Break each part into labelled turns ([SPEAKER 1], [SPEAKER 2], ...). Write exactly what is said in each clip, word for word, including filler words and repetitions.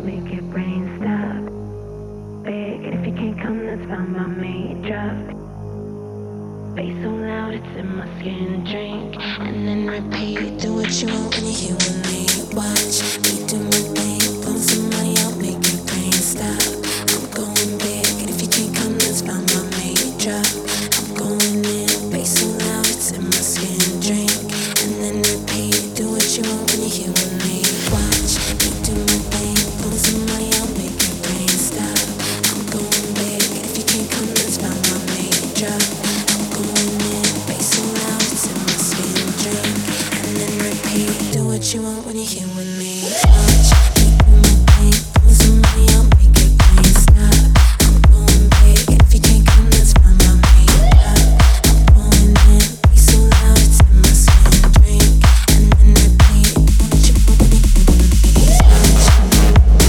[SPEAKER 1] make your brain stop. Big, and if you can't come, that's fine by me. Drop. Bass so loud, it's in my skin. Drink, and then repeat. Do what you want when you're here with me. Watch me do my thing. Pull some money out, make your brain stop. I'm going big, and if you can't come, that's fine by me. Drop. I'm going in. Bass so loud, it's in my skin. Drink, and then repeat. Do what you want when you're here with me. Watch me do my thing. Pull some money out, make your brain stop. I'm going big, and if you can't come, that's fine by me. Drop. I'm going in. Bass so loud, it's in my skin. Drink, and then repeat. Do what you want when you're here with me. Watch me do my thing. Pull some money out, make your brain stop. I'm going big, and if you can't come, that's fine by me. Drop. I'm going in. Bass so loud, it's in my skin. Drink, and then repeat. Do what you want when you're here with me. Watch me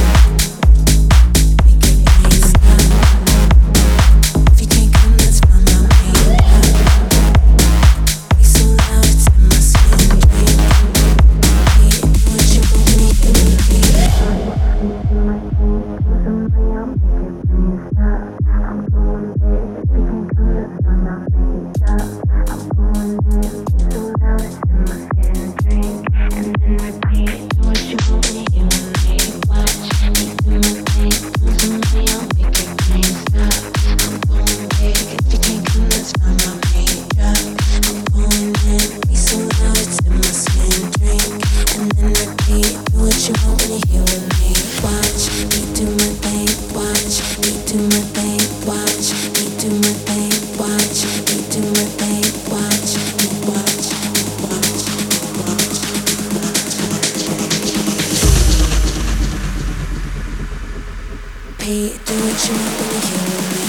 [SPEAKER 1] make your brain stop. If you can't come, that's fine by me. Bass so loud, it's in my skin. Drink, repeat. Do what you want when you're here with me. Watch me do my thing. Pull some money out, make your brain stop. I'm going big. If you can't come, that's fine by me. Drop. I'm going in. Bass so loud, it's in my skin. Drink, and then repeat. Do what you want when you're here with me. Watch me do my thing. Pull some money out, make your brain stop. I'm going big. If you can't come, that's fine by me. Drop. I'm going in. Bass so loud, it's in my skin. Drink, and then repeat. Do what you want when you're here with me. Watch me do my thing. Watch me do my thing. Watch me do my thing. Watch me do my thing. Watch me watch watch watch watch. Repeat. Do what you want when you're here with me.